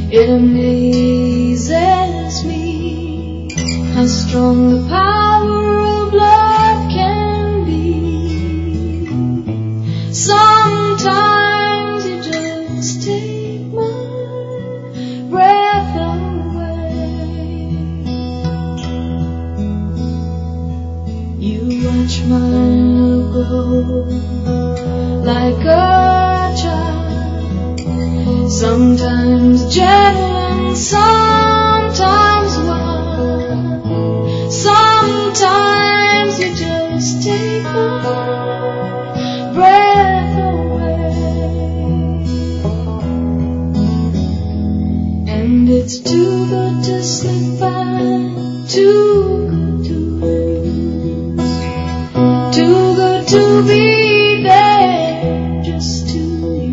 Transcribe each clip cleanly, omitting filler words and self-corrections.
It amazes me how strong the power of love can be. Sometimes you just take my breath away. You watch my love grow like a child, sometimes gentle and sometimes wild. Sometimes you just take my breath away. And it's too good to slip by, too good to lose, too good to be there just to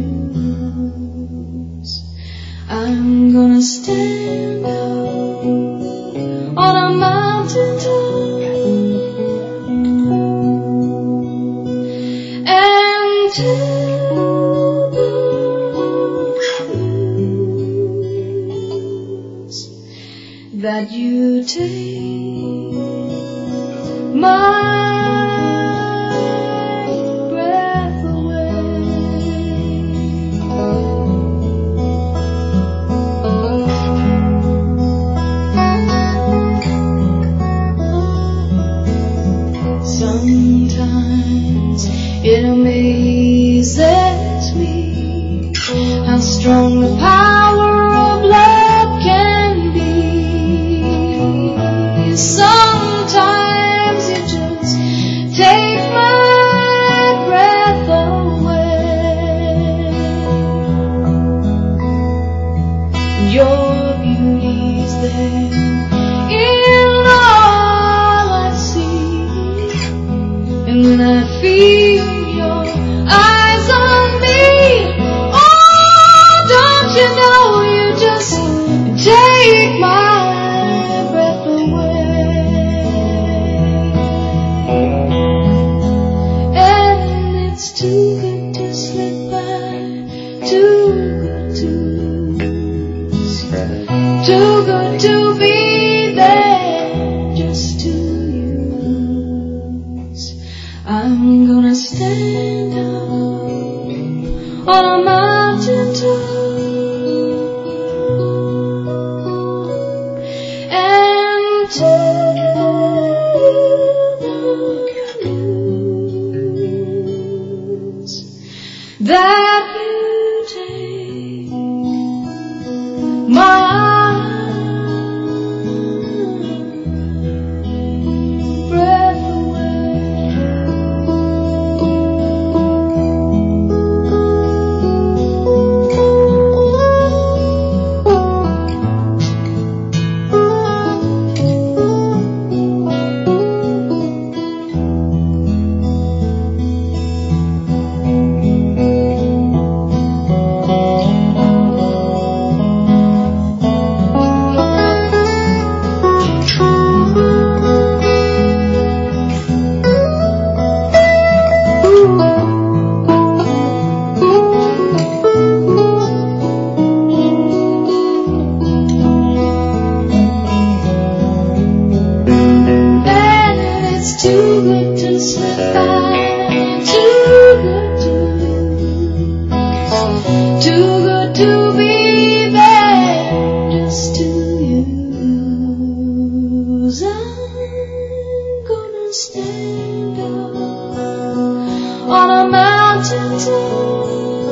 use. I'm gonna stand up on a mountain top and tell the news that you take my breath away. Sometimes it amazes me how strong the power of love can be. Sometimes you just take my breath away. Your beauty's there in all I see, and when I feel your eyes on me, oh, don't you know you just take my breath away. And it's too good to slip by, too good to lose, too good to be there just to use. I'm gonna stand up on a mountain top and tell the news that you take my breath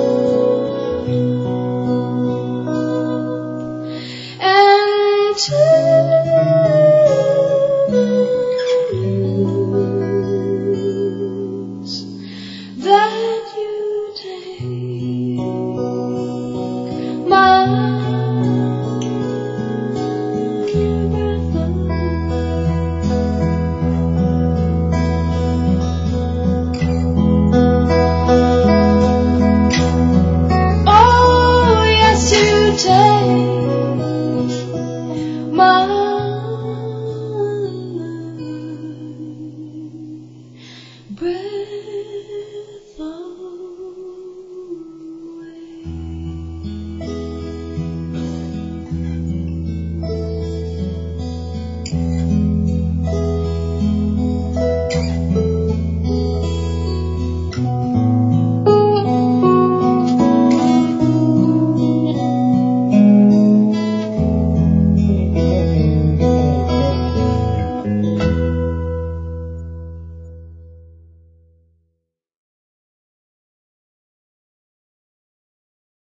and